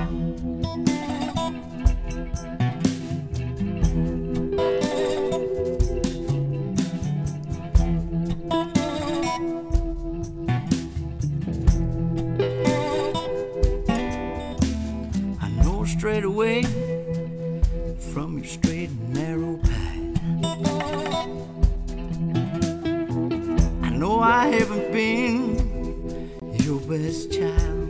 Straight away from your straight and narrow path. I know I haven't been your best child.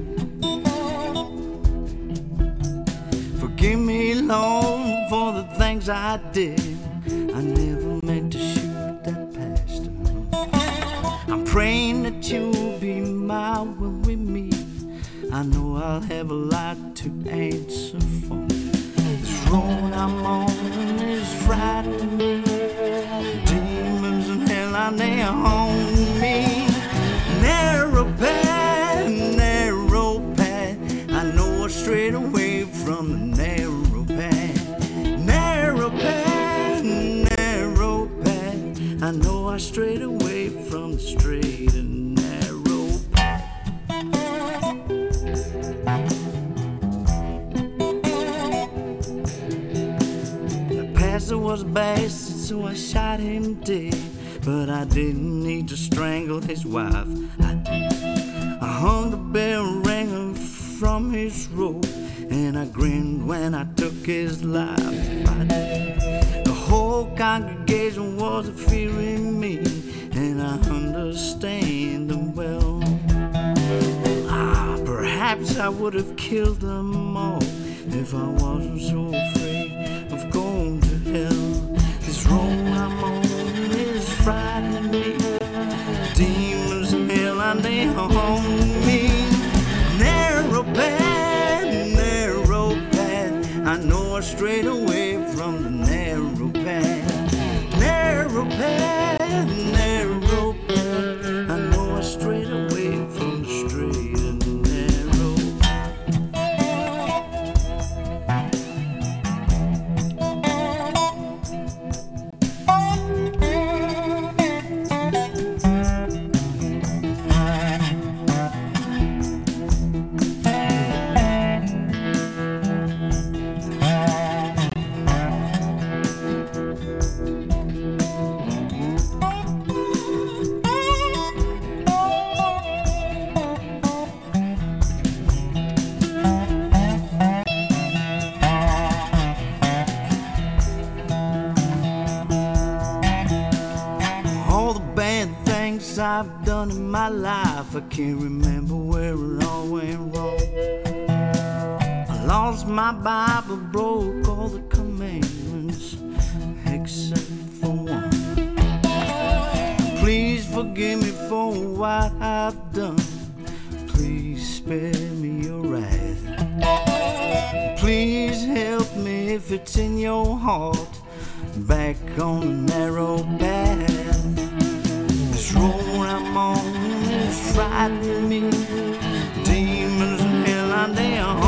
Forgive me, Lord, for the things I did. I never meant to shoot that pastor. I'm praying that you'll be my when we meet. I know I'll have a lot to answer for. This road I'm on is frightening me. Demons in hell are there on me. Narrow path, I know I strayed away from the narrow path. Narrow path, I know I strayed away from the straight and narrow path. Pastor was a bastard, so I shot him dead. But I didn't need to strangle his wife. I hung the bell ringer from his robe, and I grinned when I took his life. The whole congregation was fearing me, and I understand them well. Perhaps I would have killed them all if I wasn't so afraid of going to hell. This road I'm on is frightening me. Demons in hell are they on me. Narrow path, I know I strayed away from the narrow path. Narrow path, I know I strayed away from the straight and narrow. I've done in my life, I can't remember where it all went wrong. I lost my Bible, broke all the commandments except for one. Please forgive me for what I've done. Please spare me your wrath. Please help me if it's in your heart, back on the narrow path. This road I'm on is frightening me. Demons in hell are there